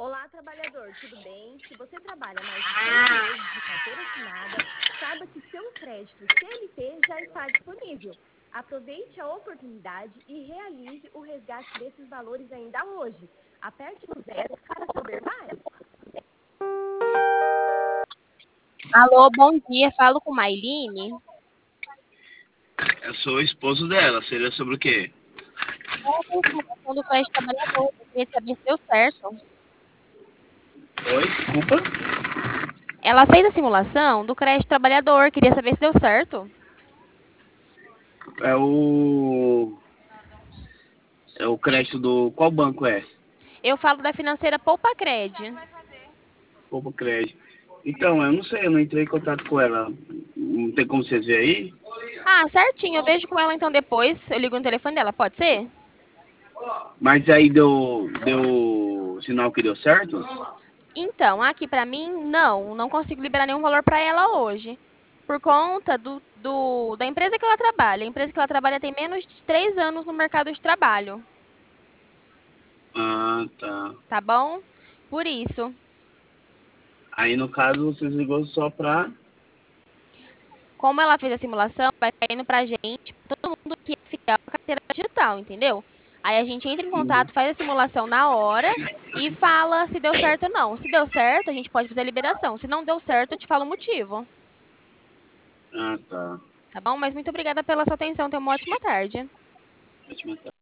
Olá, trabalhador, tudo bem? Se você trabalha mais de 6 meses de carteira assinada, saiba que seu crédito CLT já está disponível. Aproveite a oportunidade e realize o resgate desses valores ainda hoje. Aperte no zero para saber mais. Alô, bom dia. Falo com Mailine. Eu sou o esposo dela. Seria sobre o quê? É a informação do crédito trabalhador. Eu queria saber se deu certo. Oi, desculpa. Ela fez a simulação do crédito trabalhador. Queria saber se deu certo. É o. É o crédito do. Qual banco é? Eu falo da financeira Poupa Cred. Poupa Crédito. Então, eu não sei, eu não entrei em contato com ela. Não tem como vocês verem aí? Ah, certinho. Eu vejo com ela então depois. Eu ligo no telefone dela. Pode ser? Mas aí deu sinal que deu certo? Então, aqui pra mim, não consigo liberar nenhum valor pra ela hoje. Por conta da empresa que ela trabalha. A empresa que ela trabalha tem menos de 3 anos no mercado de trabalho. Ah, tá. Tá bom? Por isso. Aí no caso vocês ligou só pra. Como ela fez a simulação, vai caindo pra gente, pra todo mundo que é fiel à carteira digital, entendeu? Aí a gente entra em Uhum. contato, faz a simulação na hora e fala se deu certo ou não. Se deu certo, a gente pode fazer a liberação. Se não deu certo, eu te falo o motivo. Ah, tá. Tá bom? Mas muito obrigada pela sua atenção. Tenha uma ótima tarde. Ótima tarde.